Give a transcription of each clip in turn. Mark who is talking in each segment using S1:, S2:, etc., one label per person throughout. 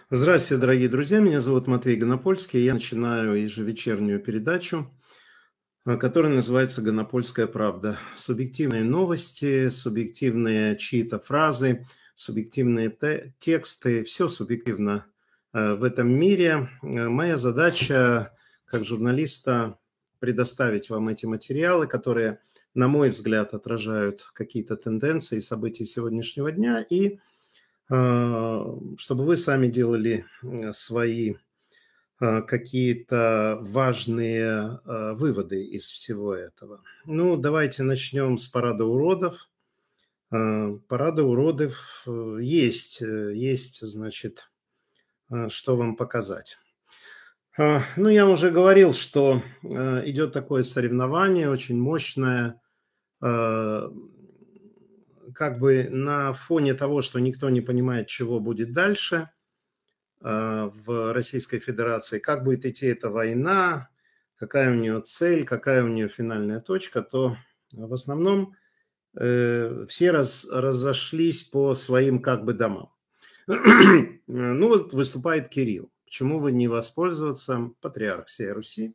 S1: Здравствуйте, дорогие друзья. Меня зовут Матвей Гонопольский. Я начинаю ежевечернюю передачу, которая называется «Гонопольская правда». Субъективные новости, субъективные чьи-то фразы, субъективные тексты. Все субъективно в этом мире. Моя задача как журналиста предоставить вам эти материалы, которые, на мой взгляд, отражают какие-то тенденции и события сегодняшнего дня, и чтобы вы сами делали свои какие-то важные выводы из всего этого. Ну, давайте начнем с парада уродов. Парада уродов есть, значит, что вам показать. Ну, я уже говорил, что идет такое соревнование очень мощное, э, как бы на фоне того, что никто не понимает, чего будет дальше в Российской Федерации, как будет идти эта война, какая у нее цель, какая у нее финальная точка, то в основном все разошлись по своим как бы домам. Ну вот выступает Кирилл. Почему бы не воспользоваться, патриарх всей Руси,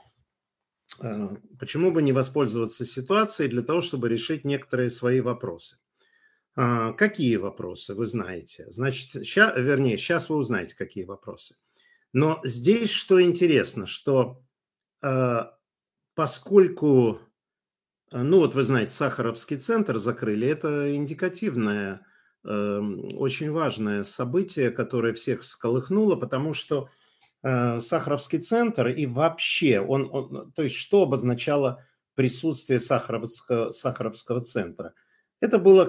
S1: почему бы не воспользоваться ситуацией для того, чтобы решить некоторые свои вопросы? Какие вопросы, вы знаете? Значит, сейчас вы узнаете, какие вопросы. Но здесь что интересно, что поскольку, ну вот вы знаете, Сахаровский центр закрыли, это индикативное, очень важное событие, которое всех всколыхнуло, потому что Сахаровский центр и вообще, то есть что обозначало присутствие Сахаровского центра? Это было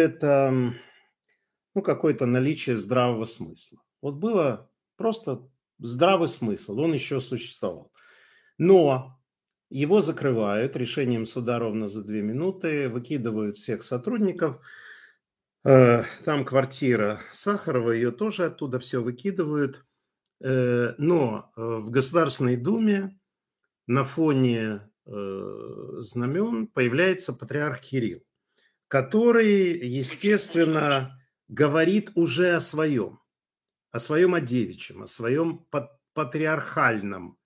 S1: какое-то наличие здравого смысла. Вот было просто здравый смысл, он еще существовал. Но его закрывают решением суда ровно за 2 минуты, выкидывают всех сотрудников. Там квартира Сахарова, ее тоже оттуда все выкидывают. Но в Государственной Думе на фоне знамен появляется патриарх Кирилл, который, естественно, говорит уже о своем одевичьем, о своем патриархальном,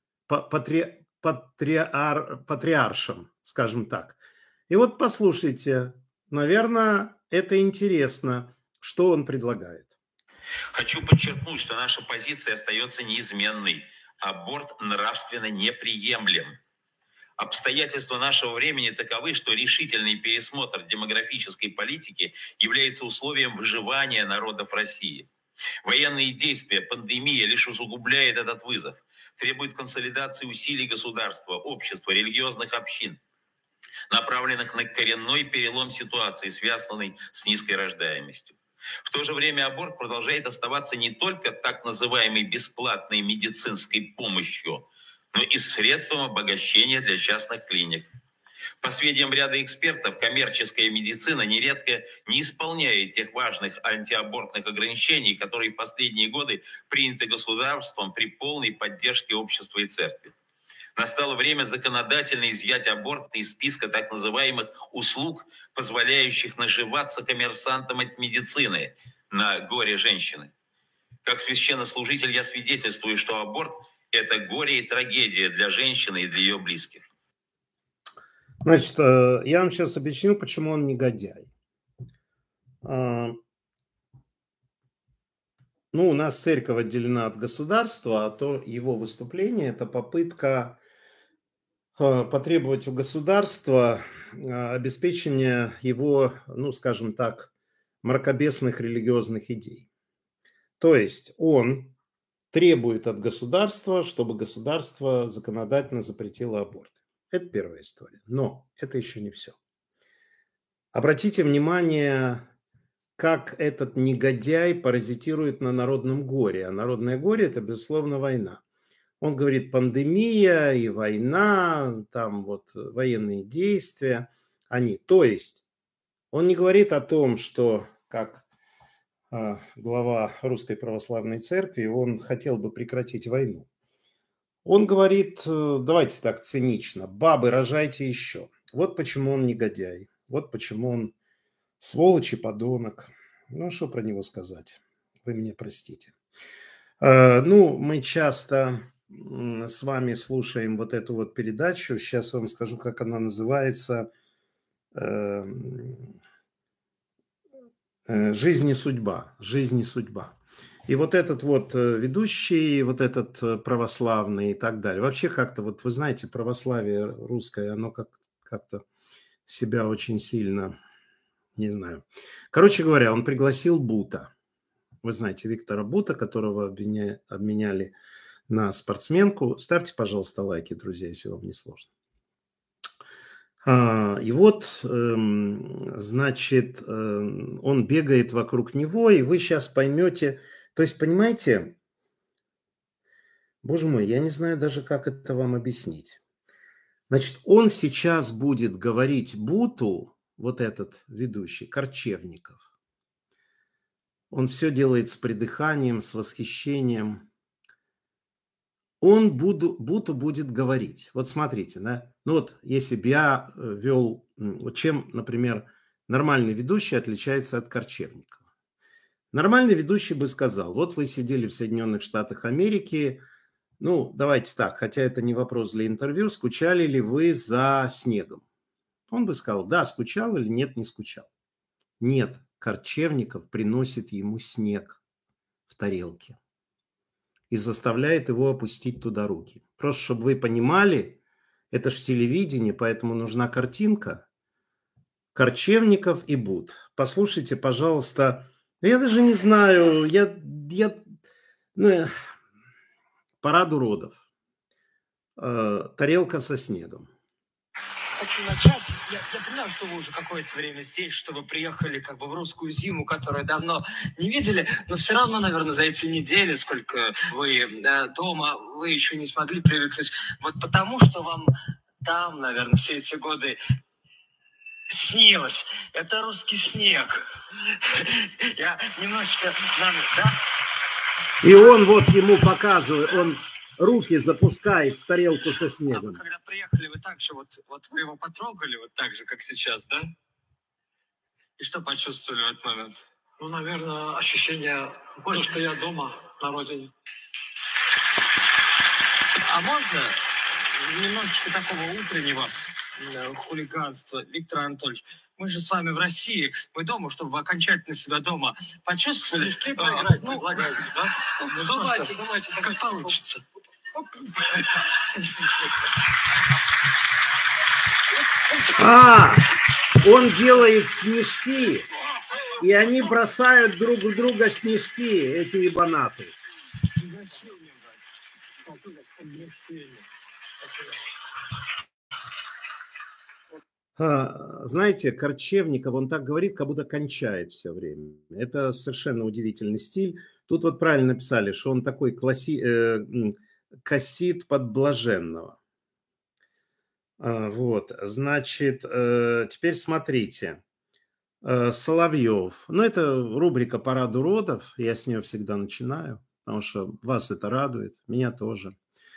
S1: патриаршем, скажем так. И вот послушайте, наверное, это интересно, что он предлагает.
S2: Хочу подчеркнуть, что наша позиция остается неизменной. Аборт нравственно неприемлем. Обстоятельства нашего времени таковы, что решительный пересмотр демографической политики является условием выживания народов России. Военные действия, пандемия лишь усугубляет этот вызов, требует консолидации усилий государства, общества, религиозных общин, направленных на коренной перелом ситуации, связанной с низкой рождаемостью. В то же время аборт продолжает оставаться не только так называемой бесплатной медицинской помощью, но и средством обогащения для частных клиник. По сведениям ряда экспертов, коммерческая медицина нередко не исполняет тех важных антиабортных ограничений, которые в последние годы приняты государством при полной поддержке общества и церкви. Настало время законодательно изъять аборт из списка так называемых услуг, позволяющих наживаться коммерсантам от медицины на горе женщины. Как священнослужитель я свидетельствую, что аборт – это горе и трагедия для женщины и для ее близких.
S1: Значит, я вам сейчас объясню, почему он негодяй. Ну, у нас церковь отделена от государства, а то его выступление – это попытка потребовать у государства обеспечения его, ну, скажем так, мракобесных религиозных идей. То есть он требует от государства, чтобы государство законодательно запретило аборт. Это первая история. Но это еще не все. Обратите внимание, как этот негодяй паразитирует на народном горе. А народное горе – это, безусловно, война. Он говорит, пандемия и война, там вот военные действия, То есть он не говорит о том, что, как глава Русской Православной Церкви, он хотел бы прекратить войну. Он говорит, давайте так цинично, бабы, рожайте еще. Вот почему он негодяй, вот почему он сволочь и подонок. Ну, что про него сказать? Вы меня простите. Ну, мы часто с вами слушаем вот эту вот передачу. Сейчас вам скажу, как она называется. «Жизнь и судьба». «Жизнь и судьба». И вот этот вот ведущий, вот этот православный и так далее. Вообще как-то, вот вы знаете, православие русское, оно как-то себя очень сильно, не знаю. Короче говоря, он пригласил Бута. Вы знаете Виктора Бута, которого обменяли на спортсменку. Ставьте, пожалуйста, лайки, друзья, если вам не сложно. И вот, значит, он бегает вокруг него, и вы сейчас поймете. То есть, понимаете, боже мой, я не знаю даже, как это вам объяснить. Значит, он сейчас будет говорить Буту, вот этот ведущий, Корчевников. Он все делает с придыханием, с восхищением. Он Буту будет говорить. Вот смотрите, да? Ну вот если бы я вел, вот чем, например, нормальный ведущий отличается от Корчевникова. Нормальный ведущий бы сказал, вот вы сидели в Соединенных Штатах Америки, ну давайте так, хотя это не вопрос для интервью, скучали ли вы за снегом? Он бы сказал, да, скучал или нет, не скучал. Нет, Корчевников приносит ему снег в тарелке и заставляет его опустить туда руки. Просто, чтобы вы понимали, это ж телевидение, поэтому нужна картинка. Корчевников и Бут. Послушайте, пожалуйста. Я даже не знаю, парад уродов. Тарелка со снегом.
S3: Хочу начать. Я понимаю, что вы уже какое-то время здесь, что вы приехали как бы в русскую зиму, которую давно не видели, но все равно, наверное, за эти недели, сколько вы дома, вы еще не смогли привыкнуть. Вот потому, что вам там, наверное, все эти годы снилось. Это русский снег. Я немножечко... Да?
S1: И он вот ему показывает, он руки запускает в тарелку со снегом.
S3: А когда приехали, вы так же, вот вы его потрогали, вот так же, как сейчас, да? И что почувствовали в этот момент?
S4: Ну, наверное, ощущение, то, что я дома, на родине.
S3: А можно немножечко такого утреннего хулиганства, Виктор Анатольевич? Мы же с вами в России, мы дома, чтобы вы окончательно себя дома почувствовали.
S4: Снежки проиграть предлагаете, да?
S3: Ну, давайте. Как получится.
S1: Он делает снежки, и они бросают друг у друга снежки, эти ебанаты. Знаете, Корчевников, он так говорит, как будто кончает все время. Это совершенно удивительный стиль. Тут вот правильно написали, что он такой косит под блаженного. Вот, значит, теперь смотрите. Соловьев. Ну, это рубрика «Парад уродов». Я с нее всегда начинаю, потому что вас это радует, меня тоже.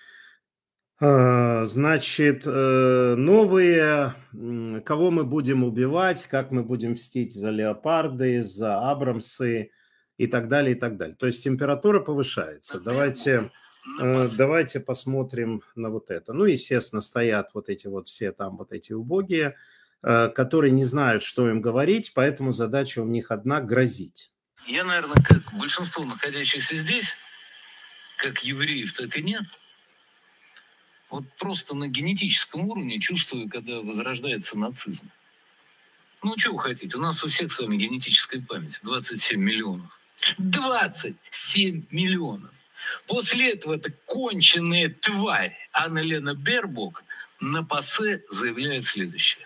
S1: Значит, новые, кого мы будем убивать, как мы будем мстить за леопарды, за абрамсы и так далее, и так далее. То есть температура повышается. Давайте посмотрим на вот это. Ну, естественно, стоят вот эти вот все там вот эти убогие, которые не знают, что им говорить, поэтому задача у них одна – грозить.
S2: Я, наверное, как большинство находящихся здесь, как евреев, так и нет, вот просто на генетическом уровне чувствую, когда возрождается нацизм. Ну, что вы хотите? У нас у всех с вами генетическая память. 27 миллионов. 27 миллионов. После этого эта конченая тварь Анна-Лена Бербок на ПАСЕ заявляет следующее.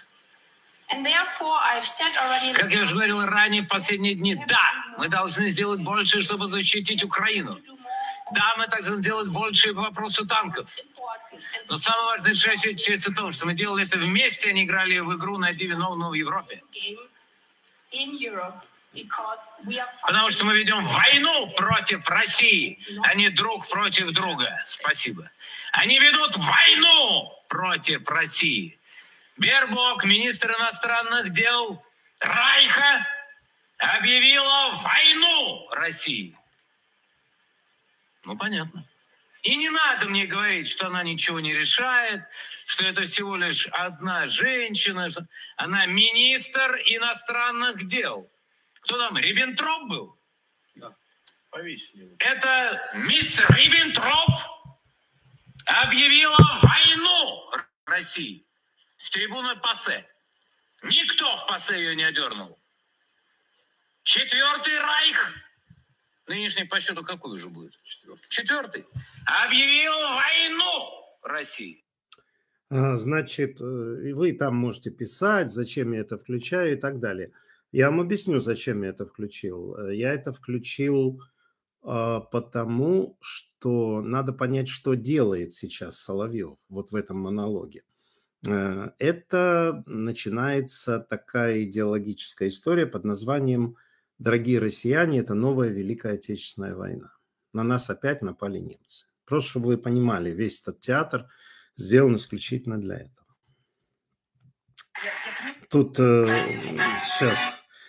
S2: Как я уже говорил ранее, в последние дни, да, мы должны сделать больше, чтобы защитить Украину. Да, мы должны сделать больше по вопросу танков. Но самая важная часть в том, что мы делали это вместе, а не играли в игру «Найди виновного» в Европе. Потому что мы ведем войну против России, а не друг против друга. Спасибо. Они ведут войну против России. Бербок, министр иностранных дел Райха, объявила войну России.
S3: Ну, понятно. И не надо мне говорить, что она ничего не решает, что это всего лишь одна женщина, что она министр иностранных дел. Кто там, Риббентроп был?
S4: Да, повесили.
S3: Это мисс Риббентроп объявила войну России с трибуны ПАСЕ. Никто в ПАСЕ ее не одернул. Четвертый Райх, нынешний по счету какой уже будет? Четвертый. Объявил войну России.
S1: Значит, и вы там можете писать, зачем я это включаю и так далее. Я вам объясню, зачем я это включил. Я это включил потому, что надо понять, что делает сейчас Соловьев вот в этом монологе. Это начинается такая идеологическая история под названием «Дорогие россияне, это новая Великая Отечественная война. На нас опять напали немцы». Просто чтобы вы понимали, весь этот театр сделан исключительно для этого. Тут сейчас,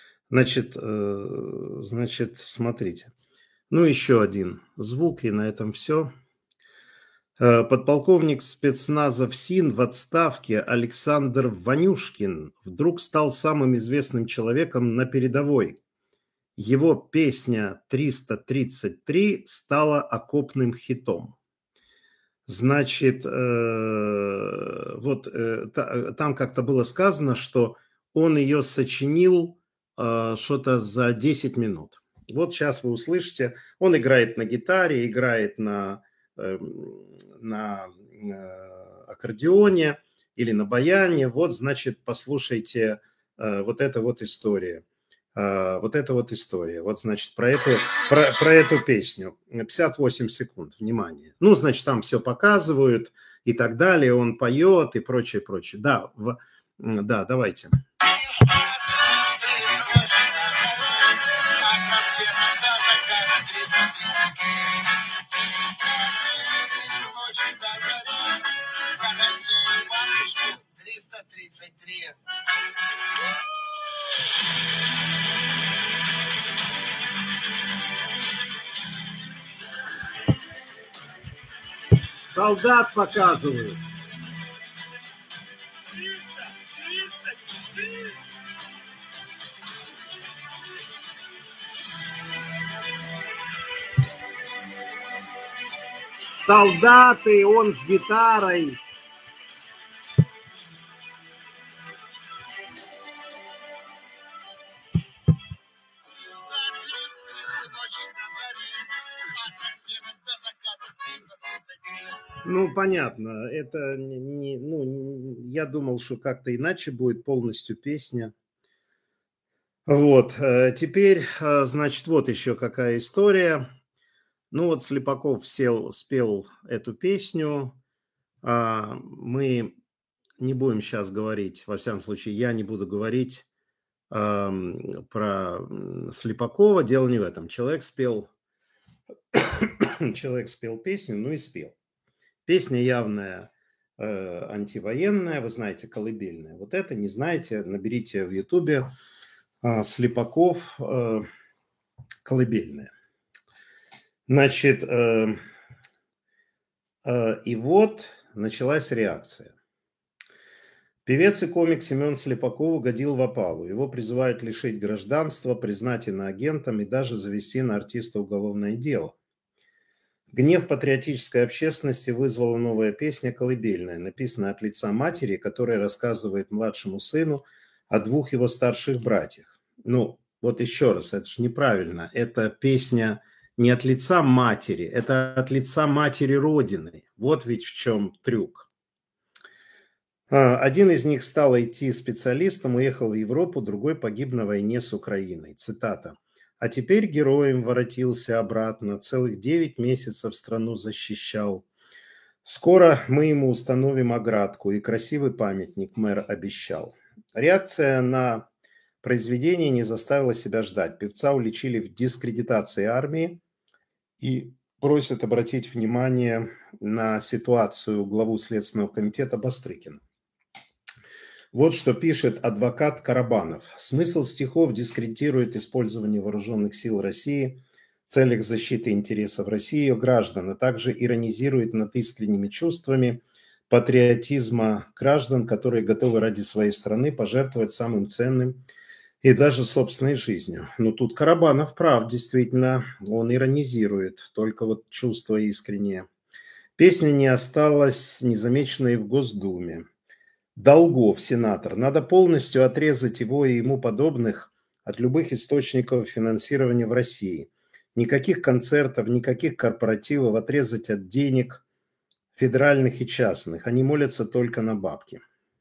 S1: значит, смотрите. Ну, еще один звук, и на этом все. Подполковник спецназа ФСИН в отставке Александр Ванюшкин вдруг стал самым известным человеком на передовой. Его песня «333» стала окопным хитом. Значит, вот там как-то было сказано, что он ее сочинил что-то за 10 минут. Вот сейчас вы услышите, он играет на гитаре, играет на аккордеоне или на баяне. Вот, значит, послушайте вот эта вот история. Вот эта вот история. Вот, значит, про эту песню. 58 секунд, внимание. Ну, значит, там все показывают и так далее. Он поет и прочее, прочее. Да, да, давайте. Солдат показывают. Солдаты, он с гитарой. Ну, понятно, это не, ну, я думал, что как-то иначе будет полностью песня. Вот, теперь, значит, вот еще какая история. Ну, вот Слепаков спел эту песню. Мы не будем сейчас говорить, во всяком случае, я не буду говорить про Слепакова. Дело не в этом. Человек спел песню, ну и спел. Песня явная антивоенная, вы знаете, колыбельная. Вот это не знаете, наберите в Ютубе Слепаков колыбельная. Значит, и вот началась реакция. Певец и комик Семен Слепаков угодил в опалу. Его призывают лишить гражданства, признать иноагентом и даже завести на артиста уголовное дело. Гнев патриотической общественности вызвала новая песня «Колыбельная», написанная от лица матери, которая рассказывает младшему сыну о двух его старших братьях. Ну, вот еще раз, это же неправильно. Это песня не от лица матери, это от лица матери Родины. Вот ведь в чем трюк. Один из них стал IT-специалистом, уехал в Европу, другой погиб на войне с Украиной. Цитата. «А теперь героем воротился обратно, целых 9 месяцев страну защищал. Скоро мы ему установим оградку и красивый памятник, мэр обещал». Реакция на произведение не заставила себя ждать. Певца уличили в дискредитации армии и просят обратить внимание на ситуацию главу Следственного комитета Бастрыкина. Вот что пишет адвокат Карабанов. Смысл стихов дискредитирует использование вооруженных сил России в целях защиты интересов России и ее граждан, а также иронизирует над искренними чувствами патриотизма граждан, которые готовы ради своей страны пожертвовать самым ценным и даже собственной жизнью. Но тут Карабанов прав, действительно, он иронизирует, только вот чувство искреннее. Песня не осталась незамеченной в Госдуме. Долгов, сенатор. Надо полностью отрезать его и ему подобных от любых источников финансирования в России. Никаких концертов, никаких корпоративов, отрезать от денег федеральных и частных. Они молятся только на бабки.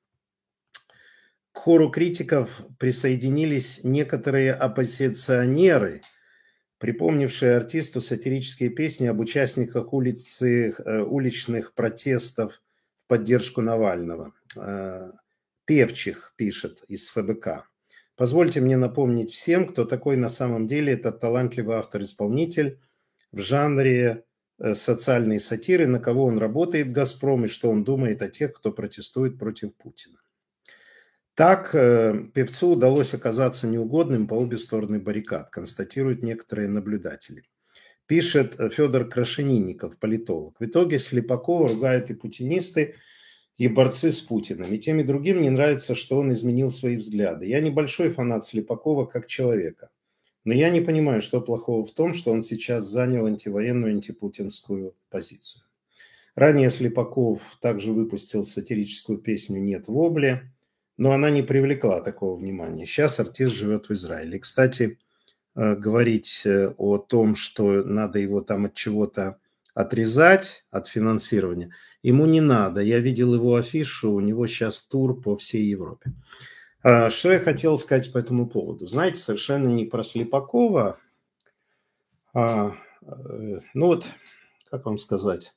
S1: К хору критиков присоединились некоторые оппозиционеры, припомнившие артисту сатирические песни об участниках уличных протестов в поддержку Навального. Певчих, пишет из ФБК. Позвольте мне напомнить всем, кто такой на самом деле этот талантливый автор-исполнитель в жанре социальной сатиры, на кого он работает, «Газпром», и что он думает о тех, кто протестует против Путина. Так певцу удалось оказаться неугодным по обе стороны баррикад, констатируют некоторые наблюдатели. Пишет Федор Крашенинников, политолог. В итоге Слепакова ругают и путинисты, и борцы с Путиным. И тем и другим не нравится, что он изменил свои взгляды. Я небольшой фанат Слепакова как человека. Но я не понимаю, что плохого в том, что он сейчас занял антивоенную, антипутинскую позицию. Ранее Слепаков также выпустил сатирическую песню «Нет вобли», но она не привлекла такого внимания. Сейчас артист живет в Израиле. И, кстати, говорить о том, что надо его там от чего-то отрезать, от финансирования, ему не надо. Я видел его афишу, у него сейчас тур по всей Европе. Что я хотел сказать по этому поводу? Знаете, совершенно не про Слепакова, ну вот, как вам сказать,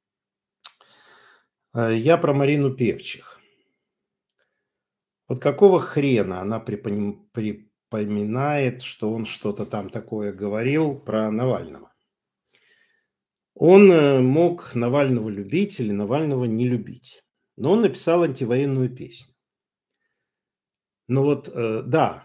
S1: я про Марину Певчих. Вот какого хрена она припоминает, что он что-то там такое говорил про Навального? Он мог Навального любить или Навального не любить, но он написал антивоенную песню. Ну вот, да,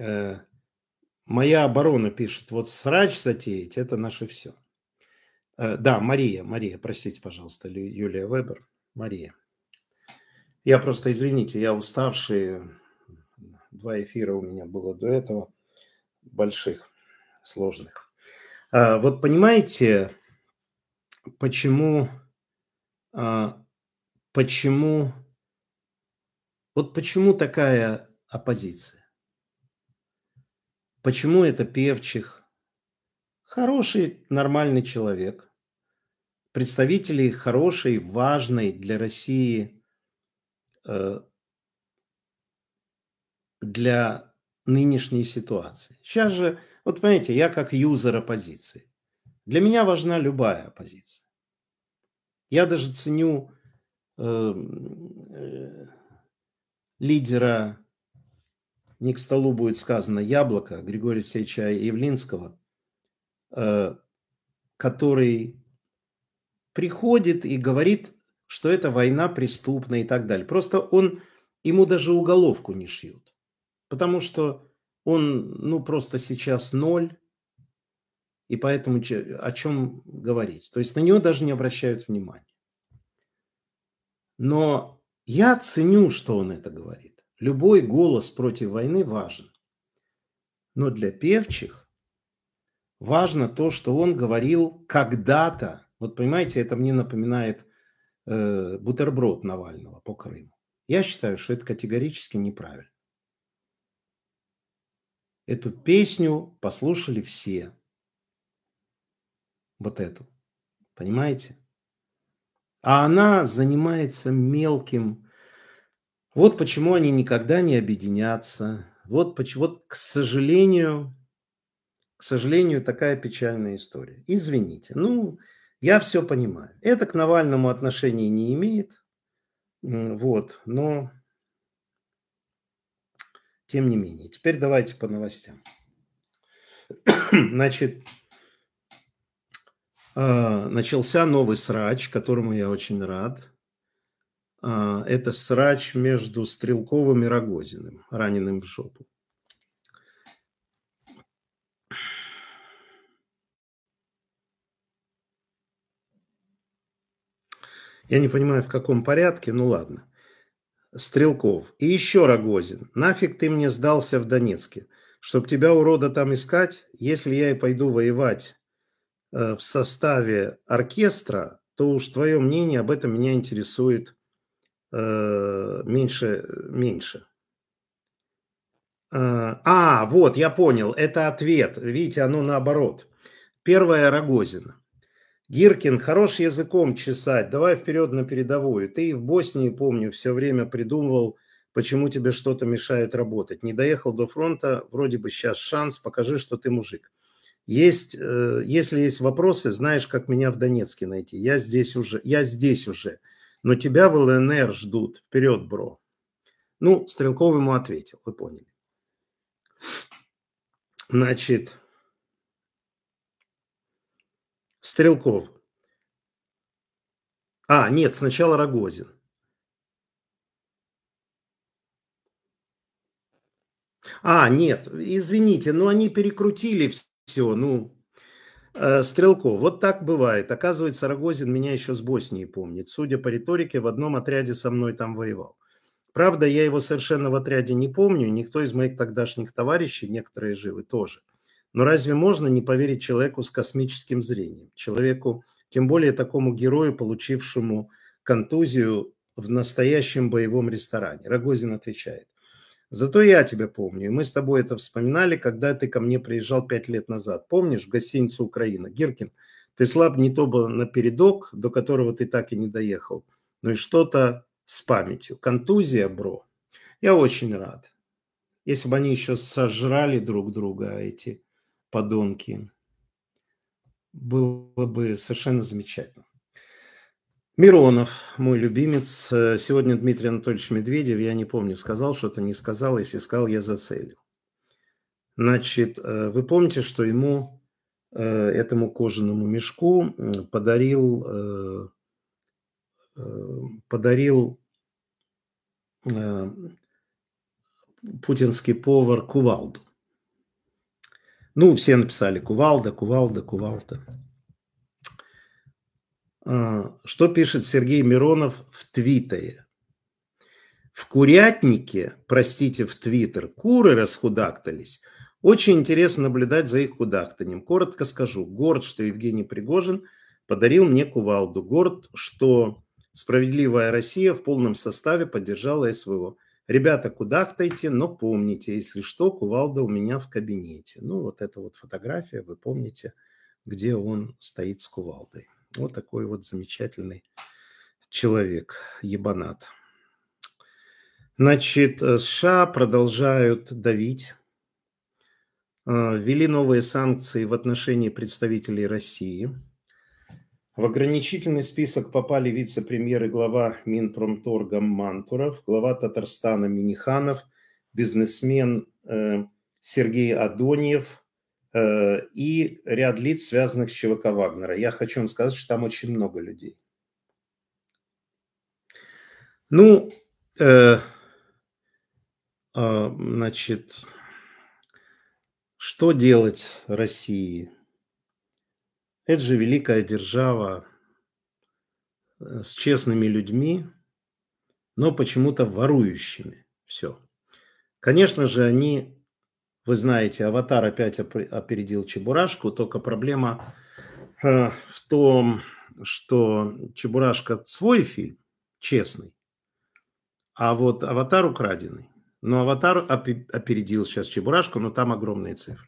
S1: моя оборона пишет, вот срач затеять – это наше все. Да, Мария, простите, пожалуйста, Юлия Вебер, Мария. Я просто, извините, я уставший, 2 эфира у меня было до этого, больших, сложных. Вот понимаете, почему такая оппозиция? Почему это Певчих? Хороший, нормальный человек. Представители хорошей, важной для России, для нынешней ситуации. Сейчас же, вот понимаете, я как юзер оппозиции. Для меня важна любая оппозиция. Я даже ценю лидера, не к столу будет сказано, Яблоко, Григория Алексеевича Явлинского, который приходит и говорит, что это война преступная и так далее. Просто ему даже уголовку не шьют. Потому что он, просто сейчас 0, и поэтому о чем говорить. То есть на него даже не обращают внимания. Но я ценю, что он это говорит. Любой голос против войны важен. Но для Певчих важно то, что он говорил когда-то. Вот понимаете, это мне напоминает бутерброд Навального по Крыму. Я считаю, что это категорически неправильно. Эту песню послушали все. Вот эту. Понимаете? А она занимается мелким. Вот почему они никогда не объединятся. Вот, к сожалению, такая печальная история. Извините. Я все понимаю. Это к Навальному отношения не имеет. Вот. Но тем не менее. Теперь давайте по новостям. Значит, начался новый срач, которому я очень рад. Это срач между Стрелковым и Рогозиным, раненым в жопу. Я не понимаю, в каком порядке, ну ладно. Стрелков. И еще Рогозин. Нафиг ты мне сдался в Донецке? Чтоб тебя, урода, там искать? Если я и пойду воевать в составе оркестра, то уж твое мнение об этом меня интересует меньше. Вот, я понял. Это ответ. Видите, оно наоборот. Первое Рогозина. Гиркин, хорош языком чесать, давай вперед на передовую. Ты и в Боснии, помню, все время придумывал, почему тебе что-то мешает работать. Не доехал до фронта, вроде бы сейчас шанс, покажи, что ты мужик. Если есть вопросы, знаешь, как меня в Донецке найти. Я здесь уже. Но тебя в ЛНР ждут. Вперед, бро. Ну, Стрелков ему ответил, вы поняли. Значит, Стрелков. Нет, сначала Рогозин. Нет, извините, но они перекрутили все. Стрелков, вот так бывает. Оказывается, Рогозин меня еще с Боснии помнит. Судя по риторике, в одном отряде со мной там воевал. Правда, я его совершенно в отряде не помню. Никто из моих тогдашних товарищей, некоторые живы тоже. Но разве можно не поверить человеку с космическим зрением? Человеку, тем более такому герою, получившему контузию в настоящем боевом ресторане. Рогозин отвечает. Зато я тебя помню. И мы с тобой это вспоминали, когда ты ко мне приезжал 5 лет назад. Помнишь, в гостиницу «Украина»? Гиркин, ты слаб не то бы напередок, до которого ты так и не доехал, но и что-то с памятью. Контузия, бро. Я очень рад. Если бы они еще сожрали друг друга, эти подонки, было бы совершенно замечательно. Миронов, мой любимец. Сегодня Дмитрий Анатольевич Медведев, я не помню, сказал что-то, не сказал. Если сказал, я зацелил. Значит, вы помните, что ему, этому кожаному мешку, подарил путинский повар кувалду. Ну, все написали кувалда. Что пишет Сергей Миронов в Твиттере? В курятнике, простите, в Твиттер, куры расхудактались. Очень интересно наблюдать за их худактанием. Коротко скажу. Горд, что Евгений Пригожин подарил мне кувалду. Горд, что «Справедливая Россия» в полном составе поддержала СВО. Ребята, кудахтайте, но помните, если что, кувалда у меня в кабинете. Ну, вот эта вот фотография, вы помните, где он стоит с кувалдой. Вот такой вот замечательный человек, ебанат. Значит, США продолжают давить. Ввели новые санкции в отношении представителей России. В ограничительный список попали вице-премьер и глава Минпромторга Мантуров, глава Татарстана Миниханов, бизнесмен Сергей Адоньев и ряд лиц, связанных с ЧВК Вагнера. Я хочу вам сказать, что там очень много людей. Значит, что делать России? Это же великая держава с честными людьми, но почему-то ворующими. Все. Конечно же, они, вы знаете, «Аватар» опять опередил «Чебурашку», только проблема в том, что «Чебурашка» свой фильм, честный, а вот «Аватар» украденный. Но «Аватар» опередил сейчас «Чебурашку», но там огромные цифры.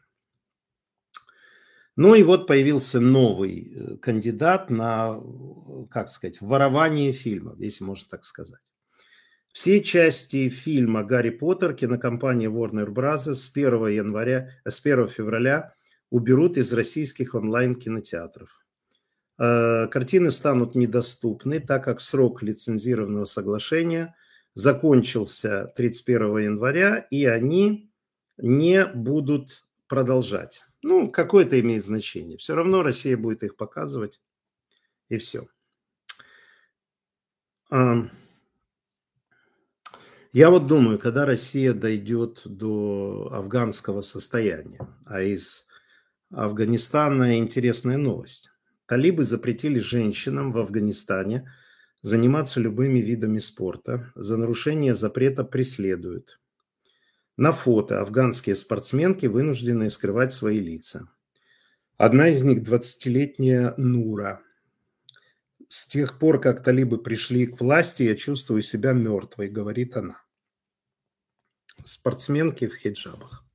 S1: Ну и вот появился новый кандидат на, как сказать, ворование фильмов, если можно так сказать. Все части фильма «Гарри Поттер» кинокомпания Warner Bros. с 1 февраля уберут из российских онлайн-кинотеатров. Картины станут недоступны, так как срок лицензированного соглашения закончился 31 января, и они не будут продолжать. Ну, какое-то имеет значение. Все равно Россия будет их показывать, и все. Я вот думаю, когда Россия дойдет до афганского состояния, а из Афганистана интересная новость. Талибы запретили женщинам в Афганистане заниматься любыми видами спорта. За нарушение запрета преследуют. На фото афганские спортсменки, вынужденные скрывать свои лица. Одна из них 20-летняя Нура. С тех пор, как талибы пришли к власти, я чувствую себя мертвой, говорит она. Спортсменки в хиджабах.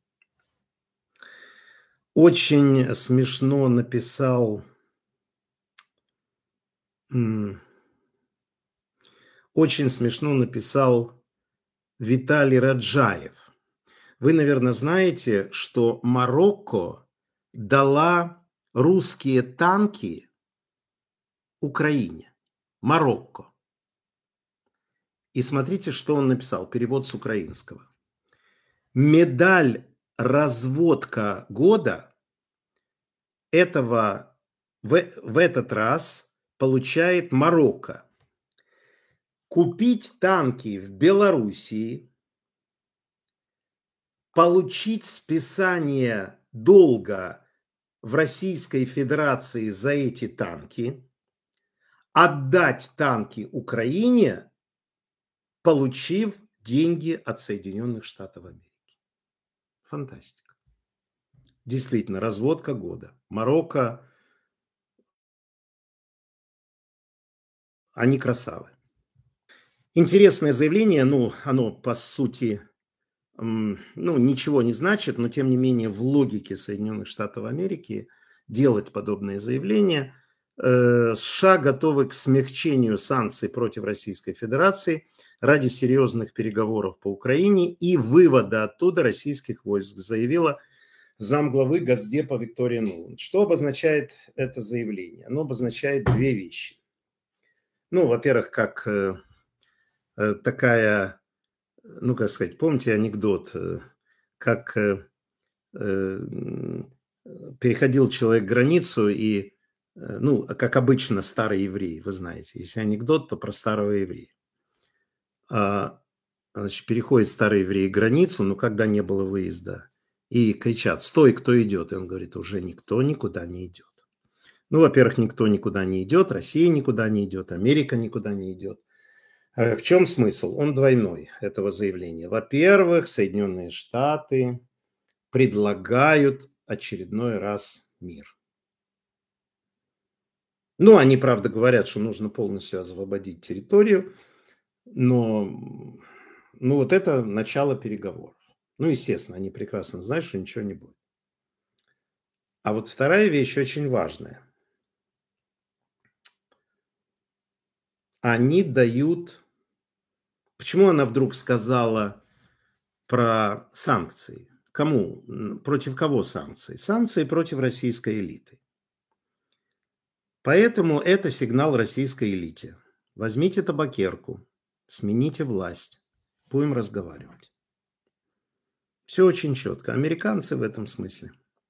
S1: Очень смешно написал Виталий Раджаев. Вы, наверное, знаете, что Марокко дала русские танки Украине. Марокко. И смотрите, что он написал. Перевод с украинского. Медаль разводка года в этот раз получает Марокко. Купить танки в Белоруссии, получить списание долга в Российской Федерации за эти танки, отдать танки Украине, получив деньги от Соединенных Штатов Америки. Фантастика. Действительно, разводка года. Марокко, они красавы. Интересное заявление, оно по сути, ничего не значит, но тем не менее в логике Соединенных Штатов Америки делать подобные заявления. США готовы к смягчению санкций против Российской Федерации ради серьезных переговоров по Украине и вывода оттуда российских войск, заявила замглавы Госдепа Виктория Нуланд. Что обозначает это заявление? Оно обозначает две вещи. Во-первых, как такая, помните анекдот, как переходил человек границу и, как обычно, старый еврей, вы знаете, если анекдот, то про старого еврея. Переходит старый еврей границу, когда не было выезда, и кричат: «Стой, кто идет?» И он говорит: уже никто никуда не идет. Во-первых, никто никуда не идет, Россия никуда не идет, Америка никуда не идет. В чем смысл? Он двойной, этого заявления. Во-первых, Соединенные Штаты предлагают очередной раз мир. Они, правда, говорят, что нужно полностью освободить территорию, но это начало переговоров. Естественно, они прекрасно знают, что ничего не будет. А вот вторая вещь очень важная. Они дают... Почему она вдруг сказала про санкции? Кому? Против кого санкции? Санкции против российской элиты. Поэтому это сигнал российской элите. Возьмите табакерку, смените власть, будем разговаривать. Все очень четко. Американцы в этом смысле.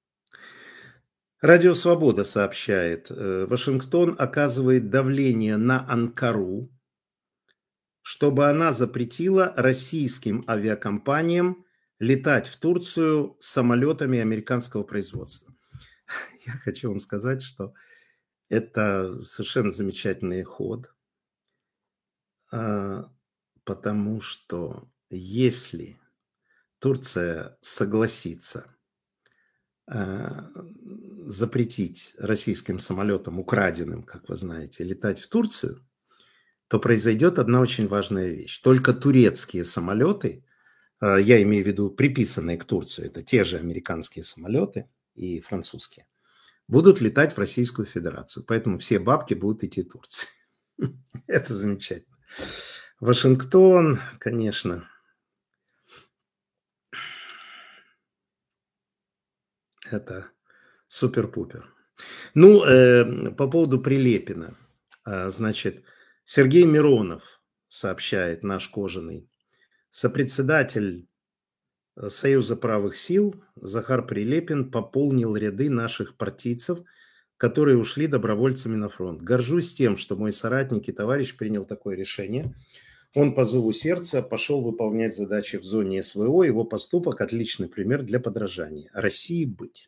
S1: Радио Свобода сообщает, Вашингтон оказывает давление на Анкару, чтобы она запретила российским авиакомпаниям летать в Турцию самолетами американского производства. Я хочу вам сказать, что это совершенно замечательный ход, потому что если Турция согласится запретить российским самолетам, украденным, как вы знаете, летать в Турцию, то произойдет одна очень важная вещь. Только турецкие самолеты, я имею в виду приписанные к Турции, это те же американские самолеты и французские, будут летать в Российскую Федерацию. Поэтому все бабки будут идти в Турцию. Это замечательно. Вашингтон, конечно. Это супер-пупер. По поводу Прилепина. Значит, Сергей Миронов сообщает, наш кожаный, сопредседатель Союза правых сил Захар Прилепин пополнил ряды наших партийцев, которые ушли добровольцами на фронт. Горжусь тем, что мой соратник и товарищ принял такое решение. Он по зову сердца пошел выполнять задачи в зоне СВО. Его поступок – отличный пример для подражания. России быть.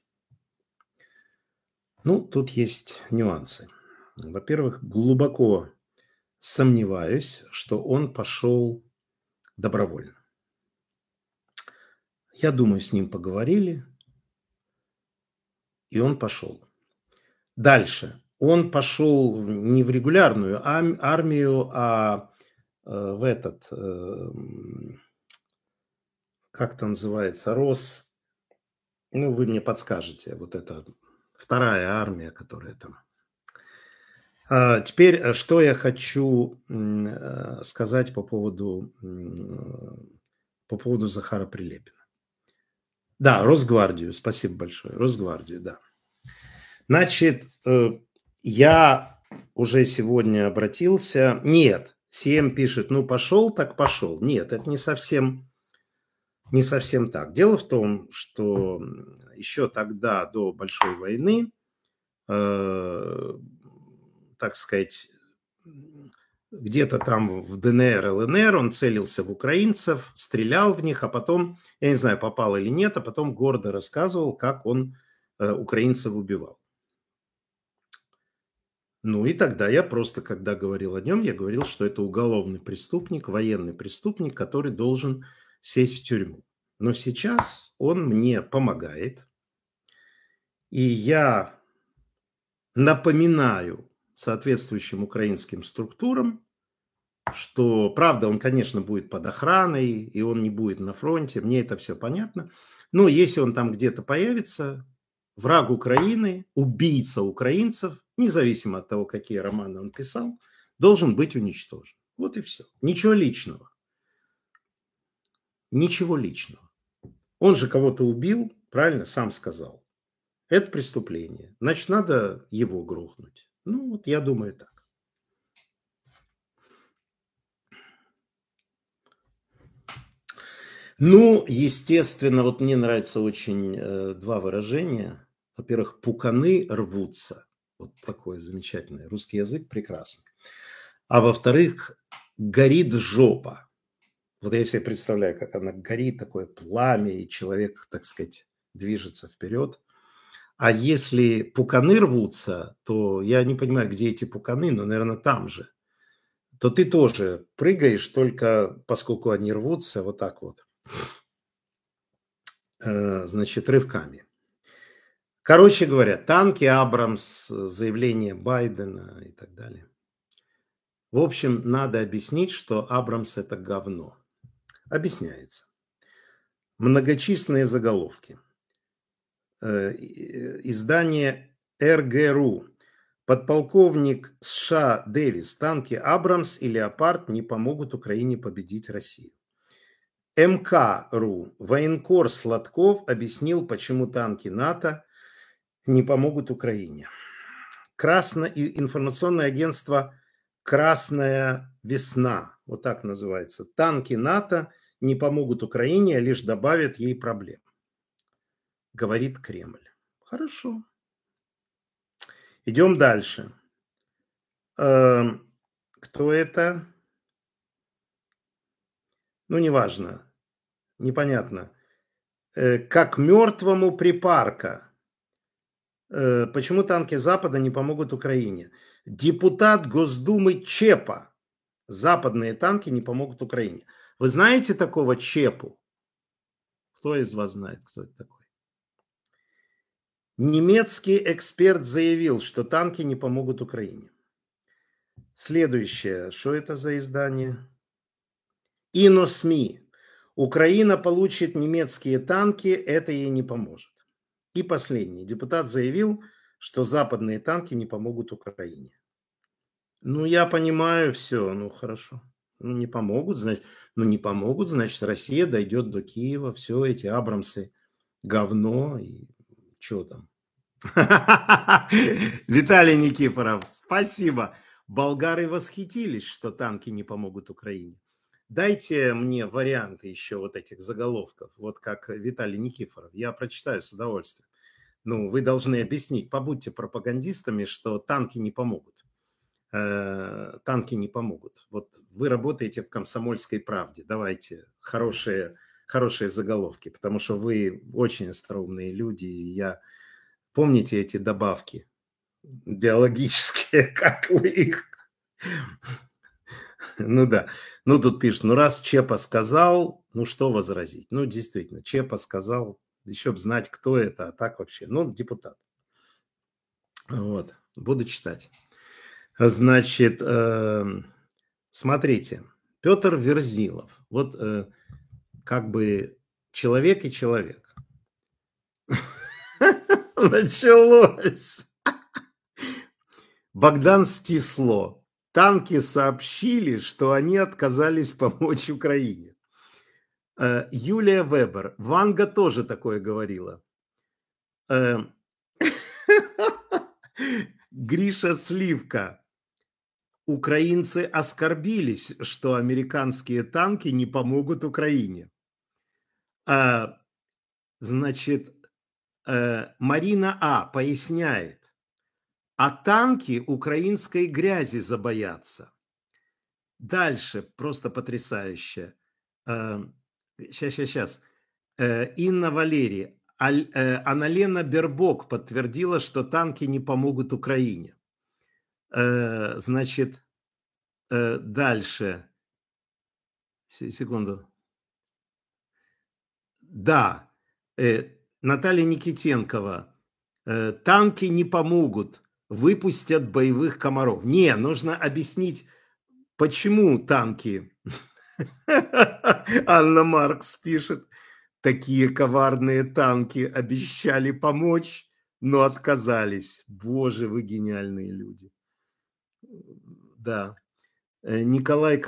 S1: Тут есть нюансы. Во-первых, глубоко сомневаюсь, что он пошел добровольно. Я думаю, с ним поговорили, и он пошел. Дальше. Он пошел не в регулярную армию, а в этот, как это называется, ну, вы мне подскажете, вот это вторая армия, которая там. Теперь, что я хочу сказать по поводу Захара Прилепина. Да, Росгвардию, спасибо большое, Росгвардию, да. Значит, я уже сегодня обратился. Нет, СМ пишет, ну пошел, так пошел. Нет, это не совсем так. Дело в том, что еще тогда, до Большой войны, так сказать, где-то там в ДНР, ЛНР он целился в украинцев, стрелял в них, а потом, я не знаю, попал или нет, а потом гордо рассказывал, как он украинцев убивал. Ну и тогда я просто, когда говорил о нем, я говорил, что это уголовный преступник, военный преступник, который должен сесть в тюрьму. Но сейчас он мне помогает, и я напоминаю соответствующим украинским структурам, что, правда, он, конечно, будет под охраной, и он не будет на фронте, мне это все понятно, но если он там где-то появится, враг Украины, убийца украинцев, независимо от того, какие романы он писал, должен быть уничтожен. Вот и все. Ничего личного. Ничего личного. Он же кого-то убил, правильно, сам сказал. Это преступление. Значит, надо его грохнуть. Ну, вот я думаю так. Ну, естественно, вот мне нравятся очень два выражения. Во-первых, пуканы рвутся. Вот такое замечательное. Русский язык прекрасный. А во-вторых, горит жопа. Вот я себе представляю, как она горит, такое пламя, и человек, так сказать, движется вперед. А если пуканы рвутся, то я не понимаю, где эти пуканы, но, наверное, там же. То ты тоже прыгаешь, только поскольку они рвутся, вот так вот. Значит, рывками. Короче говоря, танки Абрамс, заявление Байдена и так далее. В общем, надо объяснить, что Абрамс – это говно. Объясняется. Многочисленные заголовки. Издание РГРУ. Подполковник США Дэвис. Танки Абрамс и Леопард не помогут Украине победить Россию. МК.ру. Военкор Сладков объяснил, почему танки НАТО не помогут Украине. Информационное агентство «Красная весна», вот так называется. Танки НАТО не помогут Украине, а лишь добавят ей проблем, говорит Кремль. Хорошо. Идем дальше. Кто это? Ну, неважно. Непонятно. Как мертвому припарка. Почему танки Запада не помогут Украине? Депутат Госдумы Чепа. Западные танки не помогут Украине. Вы знаете такого Чепу? Кто из вас знает, кто это такой? Немецкий эксперт заявил, что танки не помогут Украине. Следующее. Что это за издание? СМИ. Украина получит немецкие танки, это ей не поможет. И последний. Депутат заявил, что западные танки не помогут Украине. Ну, я понимаю все. Ну, хорошо. Ну, не помогут, значит, Россия дойдет до Киева. Все эти Абрамсы говно. И что там? Виталий Никифоров, спасибо. Болгары восхитились, что танки не помогут Украине. Дайте мне варианты еще вот этих заголовков, вот как Виталий Никифоров. Я прочитаю с удовольствием. Ну, вы должны объяснить, побудьте пропагандистами, что танки не помогут. Танки не помогут. Вот вы работаете в «Комсомольской правде». Давайте хорошие заголовки, потому что вы очень остроумные люди. И помните эти добавки биологические, как вы их Ну да. Ну тут пишут, ну раз Чепа сказал, ну что возразить? Ну действительно, Чепа сказал, еще бы знать, кто это, а так вообще. Ну, депутат. Вот, буду читать. Значит, смотрите, Петр Верзилов. Вот как бы человек и человек. Началось. Богдан Стисло. Танки сообщили, что они отказались помочь Украине. Юлия Вебер. Ванга тоже такое говорила. Гриша Сливка. Украинцы оскорбились, что американские танки не помогут Украине. Значит, Марина А. поясняет. А танки украинской грязи забоятся. Дальше, просто потрясающе. Сейчас. Инна Валерий. Анна-Лена Бербок подтвердила, что танки не помогут Украине. Значит, дальше. Секунду. Да. Наталья Никитенкова. Танки не помогут. Выпустят боевых комаров. Не, нужно объяснить, почему танки. Анна Маркс пишет. Такие коварные танки обещали помочь, но отказались. Боже, вы гениальные люди. Да. Николай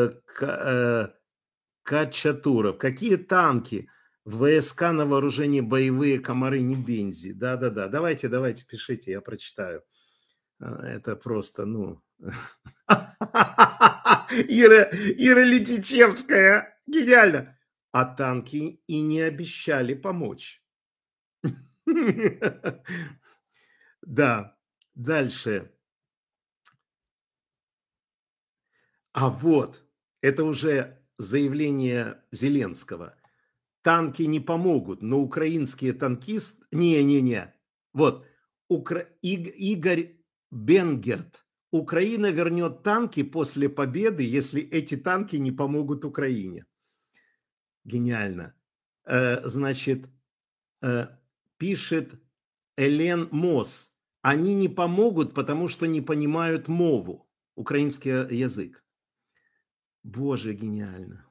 S1: Качатуров. Какие танки? ВСК на вооружении боевые комары не бензи. Да-да-да. Давайте, пишите, я прочитаю. Это просто, ну... Ира Летичевская. Гениально. А танки и не обещали помочь. Да. Дальше. А вот, это уже заявление Зеленского. Танки не помогут, но украинские танкисты... Не. Вот, Игорь Бенгерт. Украина вернет танки после победы, если эти танки не помогут Украине. Гениально. Значит, пишет Элен Мосс. Они не помогут, потому что не понимают мову, украинский язык. Боже, гениально.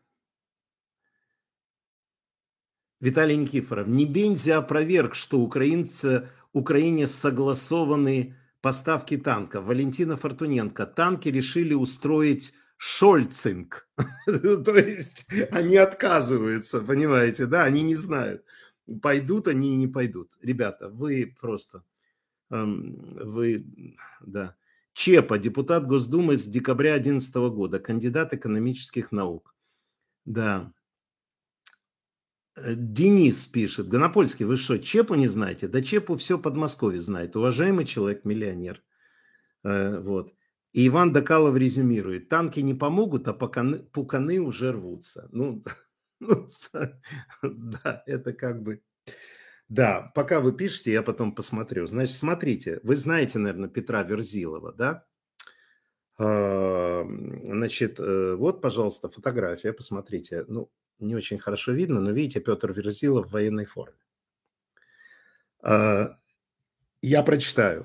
S1: Виталий Никифоров. Небензи опроверг, что Украине согласованы поставки танков. Валентина Фортуненко. Танки решили устроить шольцинг. То есть они отказываются, понимаете, да? Они не знают, пойдут они и не пойдут. Ребята, вы просто... Вы, да. Чепа, депутат Госдумы с декабря 2011 года, кандидат экономических наук. Да. Денис пишет. Гонопольский, вы что, Чепу не знаете? Да Чепу все Подмосковье знает. Уважаемый человек, миллионер. Вот. И Иван Докалов резюмирует. Танки не помогут, а пуканы уже рвутся. Ну, да, это как бы... Да, пока вы пишете, я потом посмотрю. Значит, смотрите, вы знаете, наверное, Петра Верзилова, да? Значит, вот, пожалуйста, фотография, посмотрите. Ну, не очень хорошо видно, но видите, Петр Верзилов в военной форме. Я прочитаю.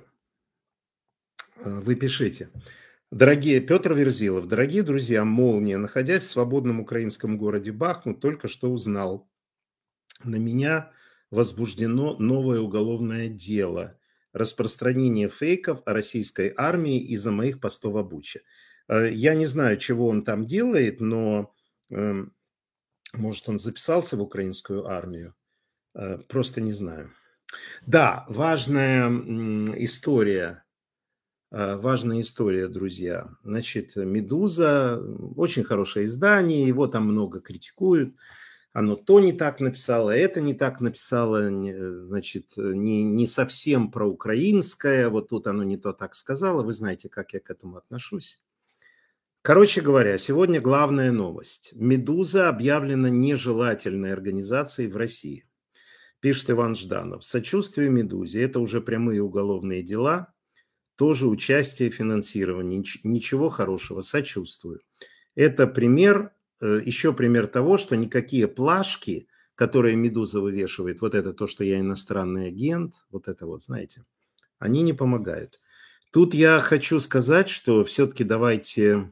S1: Вы пишите. Дорогие, Петр Верзилов, дорогие друзья, Молния, находясь в свободном украинском городе Бахмут, только что узнал. На меня возбуждено новое уголовное дело. Распространение фейков о российской армии из-за моих постов о Буче. Я не знаю, чего он там делает, но может он записался в украинскую армию. Просто не знаю. Да, важная история. Важная история, друзья. Значит, «Медуза» очень хорошее издание, его там много критикуют. Оно то не так написало, это не так написало, значит, не совсем проукраинское, вот тут оно не то так сказало, вы знаете, как я к этому отношусь. Короче говоря, сегодня главная новость. «Медуза» объявлена нежелательной организацией в России. Пишет Иван Жданов. Сочувствие «Медузе» – это уже прямые уголовные дела, тоже участие, финансирование. Ничего хорошего, сочувствую. Это пример, еще пример того, что никакие плашки, которые «Медуза» вывешивает, вот это то, что я иностранный агент, вот это вот, знаете, они не помогают. Тут я хочу сказать, что все-таки давайте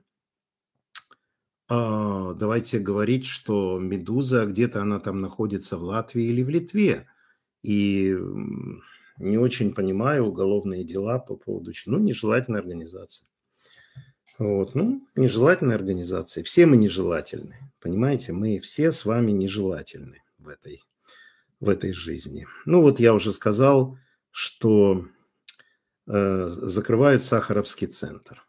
S1: говорить, что «Медуза» где-то она там находится в Латвии или в Литве. И не очень понимаю уголовные дела по поводу, нежелательной организации. Вот, нежелательной организации. Все мы нежелательны, понимаете? Мы все с вами нежелательны в этой жизни. Вот я уже сказал, что закрывают Сахаровский центр.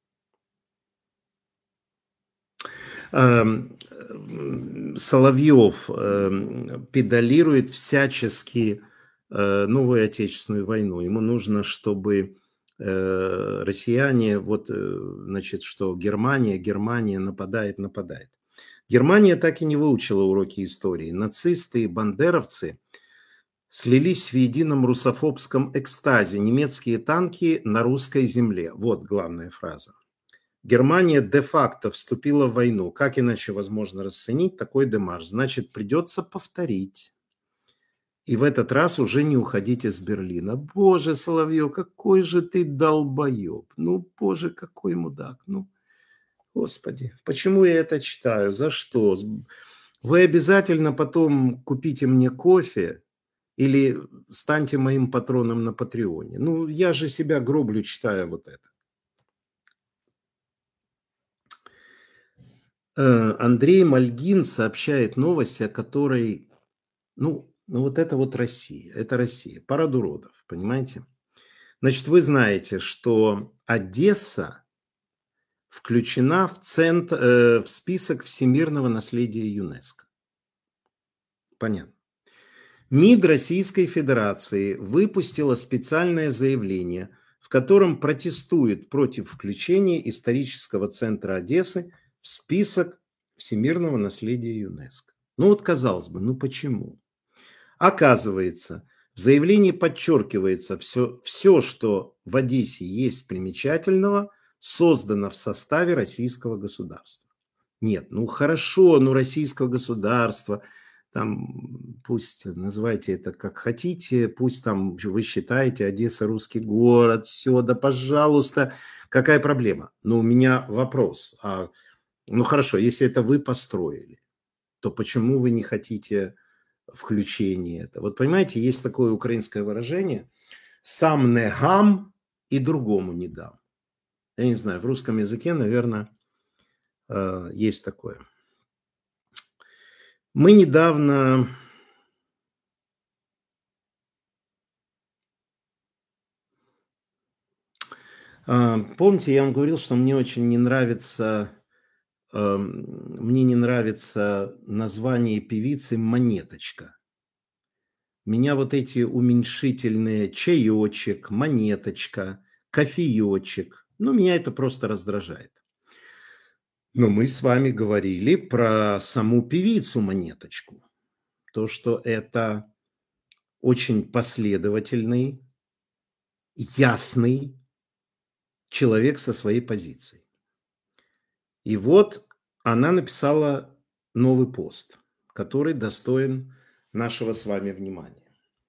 S1: Соловьев педалирует всячески новую Отечественную войну. Ему нужно, чтобы россияне, что Германия нападает. Германия так и не выучила уроки истории. Нацисты и бандеровцы слились в едином русофобском экстазе. Немецкие танки на русской земле. Вот главная фраза. Германия де-факто вступила в войну. Как иначе возможно расценить такой демарш? Значит, придется повторить. И в этот раз уже не уходить из Берлина. Боже, Соловьев, какой же ты долбоеб. Боже, какой мудак. Господи, почему я это читаю? За что? Вы обязательно потом купите мне кофе или станьте моим патроном на Патреоне. Я же себя гроблю, читая вот это. Андрей Мальгин сообщает новость, о которой, вот это вот Россия, это Россия, парад уродов, понимаете? Значит, вы знаете, что Одесса включена в список всемирного наследия ЮНЕСКО. Понятно. МИД Российской Федерации выпустила специальное заявление, в котором протестует против включения исторического центра Одессы в список всемирного наследия ЮНЕСКо. Казалось бы, почему? Оказывается, в заявлении подчеркивается, все, что в Одессе есть примечательного, создано в составе российского государства. Нет, хорошо, российского государства, там, пусть называйте это как хотите, пусть там вы считаете Одесса русский город, все, да пожалуйста, какая проблема? Но у меня вопрос, хорошо, если это вы построили, то почему вы не хотите включения этого? Вот понимаете, есть такое украинское выражение «сам не гам и другому не дам». Я не знаю, в русском языке, наверное, есть такое. Мы недавно... Помните, я вам говорил, что мне очень не нравится... Мне не нравится название певицы «Монеточка». Меня вот эти уменьшительные чаечек, монеточка, кофеечек, меня это просто раздражает. Но мы с вами говорили про саму певицу Монеточку. То, что это очень последовательный, ясный человек со своей позицией. И вот она написала новый пост, который достоин нашего с вами внимания.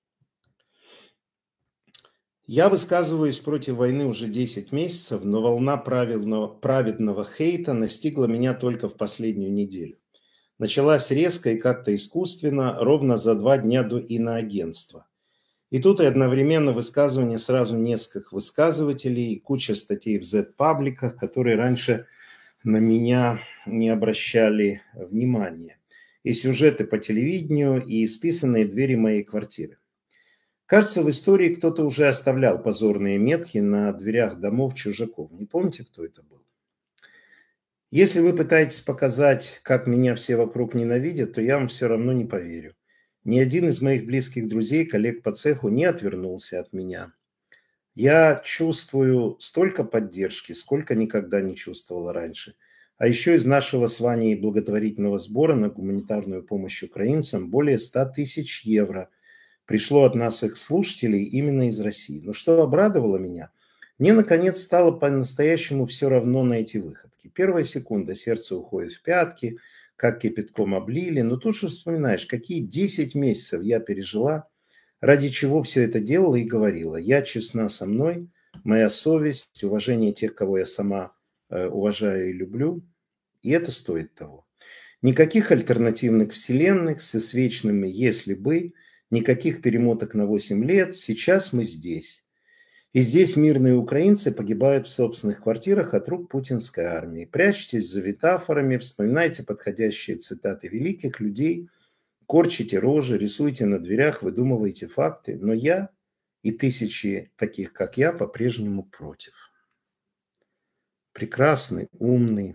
S1: Я высказываюсь против войны уже 10 месяцев, но волна праведного хейта настигла меня только в последнюю неделю. Началась резко и как-то искусственно, ровно за 2 дня до иноагентства. И тут и одновременно высказывание сразу нескольких высказывателей, и куча статей в Z-пабликах, которые раньше на меня не обращали внимания. И сюжеты по телевидению, и исписанные двери моей квартиры. Кажется, в истории кто-то уже оставлял позорные метки на дверях домов чужаков. Не помните, кто это был? Если вы пытаетесь показать, как меня все вокруг ненавидят, то я вам все равно не поверю. Ни один из моих близких друзей, коллег по цеху не отвернулся от меня. Я чувствую столько поддержки, сколько никогда не чувствовала раньше. А еще из нашего с Ваней благотворительного сбора на гуманитарную помощь украинцам более 100 тысяч евро пришло от наших слушателей именно из России. Но что обрадовало меня, Мне, наконец, стало по-настоящему все равно на эти выходки. Первая секунда, сердце уходит в пятки, как кипятком облили. Но тут же вспоминаешь, какие 10 месяцев я пережила, ради чего все это делала и говорила. Я честна со мной, моя совесть, уважение тех, кого я сама уважаю и люблю. И это стоит того. Никаких альтернативных вселенных с вечными «если бы», никаких перемоток на 8 лет. Сейчас мы здесь. И здесь мирные украинцы погибают в собственных квартирах от рук путинской армии. Прячьтесь за метафорами, вспоминайте подходящие цитаты великих людей, корчите рожи, рисуйте на дверях, выдумывайте факты. Но я и тысячи таких, как я, по-прежнему против. Прекрасный, умный.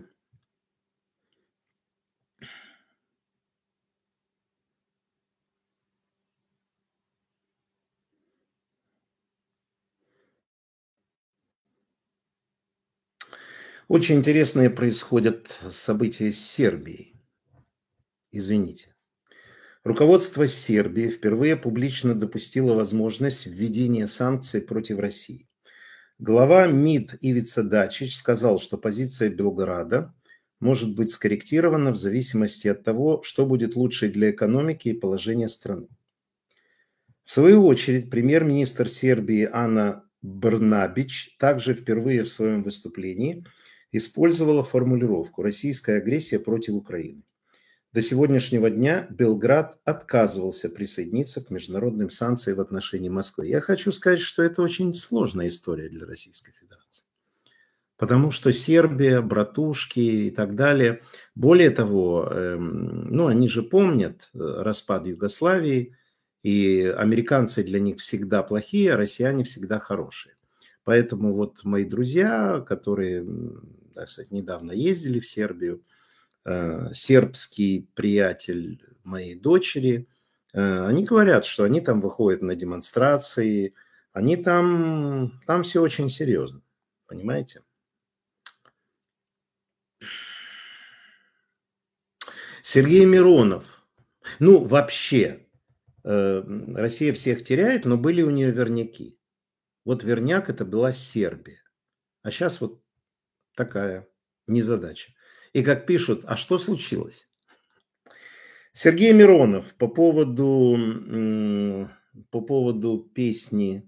S1: Очень интересные происходят события с Сербией. Извините. Руководство Сербии впервые публично допустило возможность введения санкций против России. Глава МИД Ивица Дачич сказал, что позиция Белграда может быть скорректирована в зависимости от того, что будет лучше для экономики и положения страны. В свою очередь, премьер-министр Сербии Ана Брнабич также впервые в своем выступлении использовала формулировку «российская агрессия против Украины». До сегодняшнего дня Белград отказывался присоединиться к международным санкциям в отношении Москвы. Я хочу сказать, что это очень сложная история для Российской Федерации. Потому что Сербия, братушки и так далее. Более того, они же помнят распад Югославии, и американцы для них всегда плохие, а россияне всегда хорошие. Поэтому вот мои друзья, которые, так сказать, недавно ездили в Сербию, сербский приятель моей дочери, они говорят, что они там выходят на демонстрации, они там все очень серьезно, понимаете? Сергей Миронов. Вообще, Россия всех теряет, но были у нее верняки. Вот верняк это была Сербия. А сейчас вот такая незадача. И как пишут, а что случилось? Сергей Миронов по поводу песни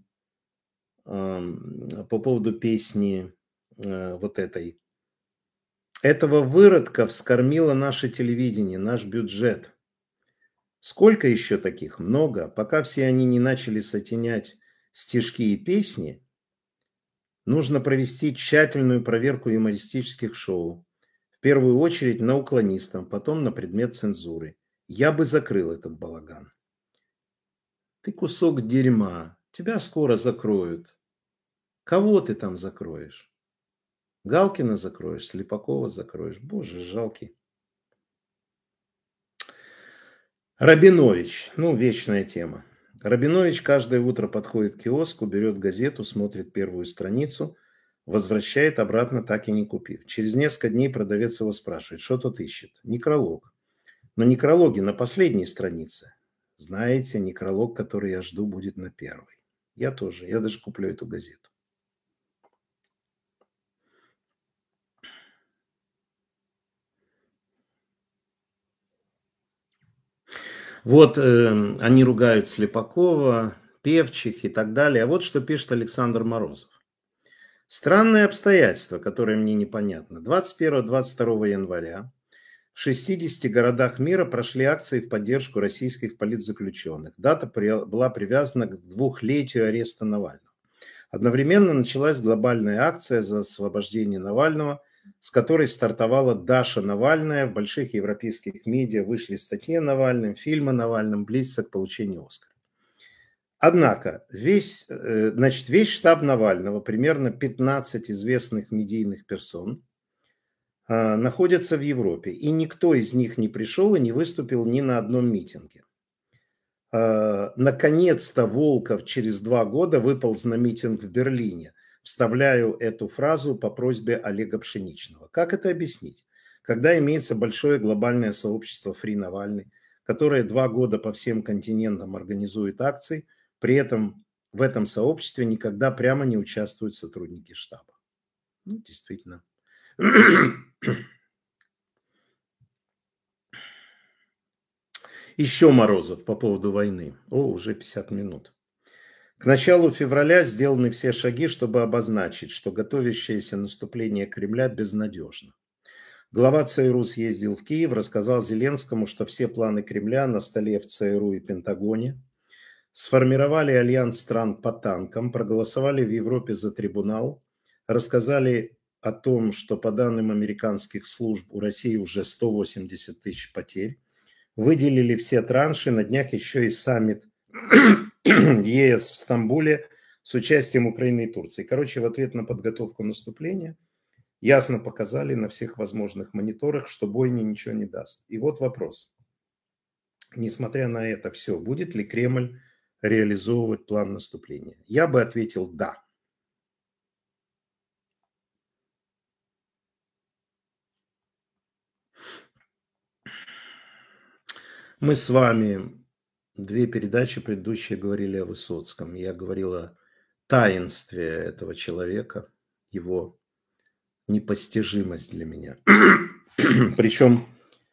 S1: вот этой. Этого выродка вскормило наше телевидение, наш бюджет. Сколько еще таких? Много. Пока все они не начали сочинять стишки и песни, нужно провести тщательную проверку юмористических шоу. В первую очередь на уклонистов, потом на предмет цензуры. Я бы закрыл этот балаган. Ты кусок дерьма. Тебя скоро закроют. Кого ты там закроешь? Галкина закроешь, Слепакова закроешь. Боже, жалкий. Рабинович. Вечная тема. Рабинович каждое утро подходит к киоску, берет газету, смотрит первую страницу, возвращает обратно, так и не купив. Через несколько дней продавец его спрашивает, что тут ищет. Некролог. Но некрологи на последней странице. Знаете, некролог, который я жду, будет на первой. Я тоже. Я даже куплю эту газету. Вот они ругают Слепакова, Певчих и так далее. А вот что пишет Александр Морозов. Странное обстоятельство, которое мне непонятно. 21-22 января в 60 городах мира прошли акции в поддержку российских политзаключенных. Дата была привязана к 2-летию ареста Навального. Одновременно началась глобальная акция за освобождение Навального, с которой стартовала Даша Навальная. В больших европейских медиа вышли статьи о Навальном, фильмы о Навальном, близится к получению Оскара. Однако весь штаб Навального, примерно 15 известных медийных персон, находятся в Европе. И никто из них не пришел и не выступил ни на одном митинге. Наконец-то Волков через 2 года выполз на митинг в Берлине. Вставляю эту фразу по просьбе Олега Пшеничного. Как это объяснить? Когда имеется большое глобальное сообщество Free Навальный, которое 2 года по всем континентам организует акции, при этом в этом сообществе никогда прямо не участвуют сотрудники штаба. Ну, действительно. Еще Морозов по поводу войны. Уже 50 минут. К началу февраля сделаны все шаги, чтобы обозначить, что готовящееся наступление Кремля безнадежно. Глава ЦРУ съездил в Киев, рассказал Зеленскому, что все планы Кремля на столе в ЦРУ и Пентагоне. Сформировали альянс стран по танкам, проголосовали в Европе за трибунал, рассказали о том, что по данным американских служб у России уже 180 тысяч потерь. Выделили все транши, на днях еще и саммит ЕС в Стамбуле с участием Украины и Турции. Короче, в ответ на подготовку наступления ясно показали на всех возможных мониторах, что бойня ничего не даст. И вот вопрос. Несмотря на это все, будет ли Кремль реализовывать план наступления? Я бы ответил «да». Мы с вами 2 передачи предыдущие говорили о Высоцком. Я говорил о таинстве этого человека, его непостижимость для меня. Причем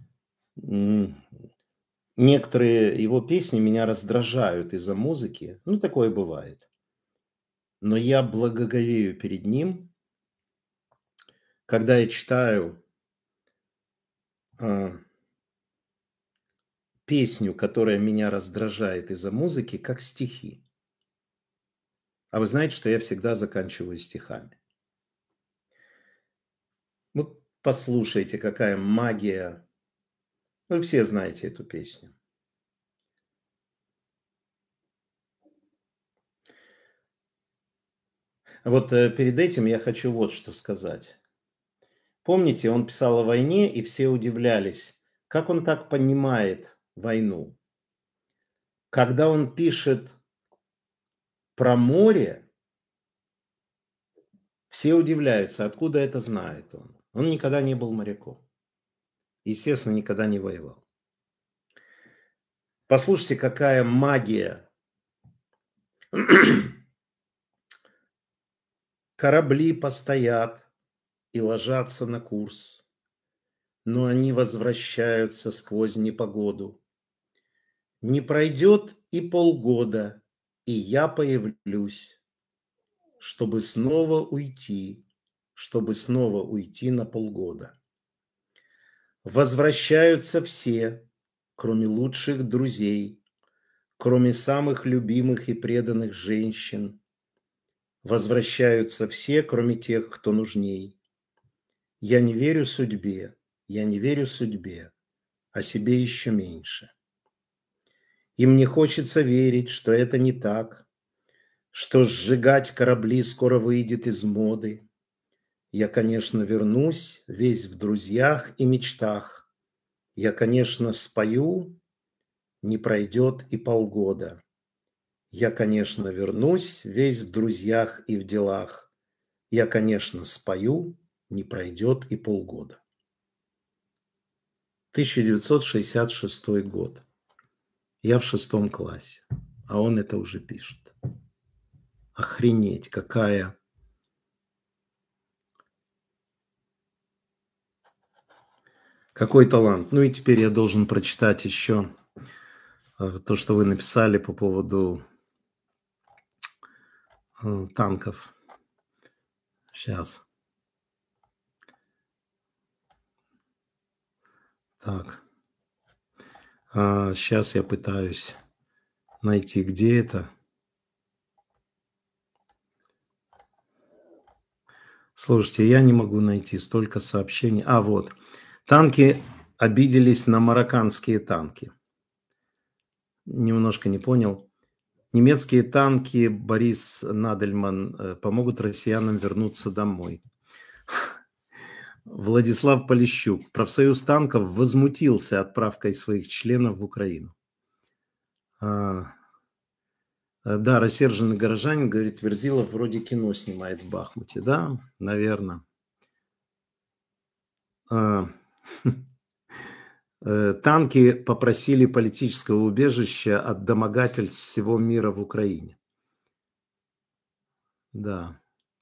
S1: некоторые его песни меня раздражают из-за музыки. Ну, такое бывает. Но я благоговею перед ним, когда я читаю песню, которая меня раздражает из-за музыки, как стихи. А вы знаете, что я всегда заканчиваю стихами. Вот послушайте, какая магия. Вы все знаете эту песню. Вот перед этим я хочу вот что сказать. Помните, он писал о войне, и все удивлялись, как он так понимает войну. Когда он пишет про море, все удивляются, откуда это знает он. Он никогда не был моряком. Естественно, никогда не воевал. Послушайте, какая магия. Корабли постоят и ложатся на курс, но они возвращаются сквозь непогоду. Не пройдет и полгода, и я появлюсь, чтобы снова уйти на полгода. Возвращаются все, кроме лучших друзей, кроме самых любимых и преданных женщин. Возвращаются все, кроме тех, кто нужней. Я не верю судьбе, а себе еще меньше. И мне хочется верить, что это не так, что сжигать корабли скоро выйдет из моды. Я, конечно, вернусь, весь в друзьях и мечтах. Я, конечно, спою, не пройдет и полгода. Я, конечно, вернусь, весь в друзьях и в делах. Я, конечно, спою, не пройдет и полгода. 1966 год. Я в 6 классе, а он это уже пишет. Охренеть, какой талант. Ну и теперь я должен прочитать еще то, что вы написали по поводу танков. Сейчас. Так. Сейчас я пытаюсь найти, где это. Слушайте, я не могу найти столько сообщений. Вот. Танки обиделись на марокканские танки. Немножко не понял. Немецкие танки, Борис Надельман, помогут россиянам вернуться домой. Владислав Полищук. Профсоюз танков возмутился отправкой своих членов в Украину. Да, рассерженный горожанин, говорит, Верзилов вроде кино снимает в Бахмуте. Да, наверное. Танки попросили политического убежища от домогательств всего мира в Украине. Да.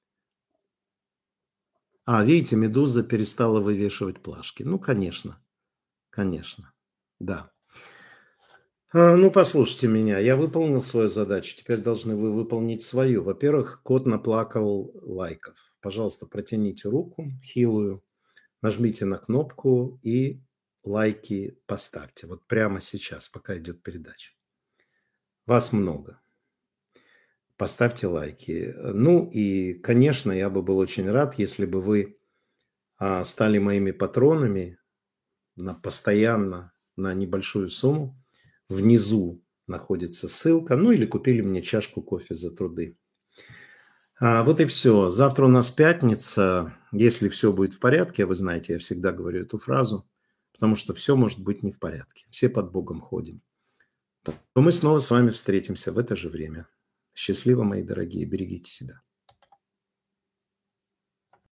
S1: Видите, «Медуза» перестала вывешивать плашки. Ну, конечно, конечно, да. Ну, послушайте меня, я выполнил свою задачу, теперь должны вы выполнить свою. Во-первых, кот наплакал лайков. Пожалуйста, протяните руку хилую, нажмите на кнопку и лайки поставьте. Вот прямо сейчас, пока идет передача. Вас много. Поставьте лайки. Ну и, конечно, я бы был очень рад, если бы вы стали моими патронами постоянно на небольшую сумму. Внизу находится ссылка. Ну или купили мне чашку кофе за труды. Вот и все. Завтра у нас пятница. Если все будет в порядке, вы знаете, я всегда говорю эту фразу, потому что все может быть не в порядке. Все под Богом ходим. То мы снова с вами встретимся в это же время. Счастливо, мои дорогие. Берегите себя.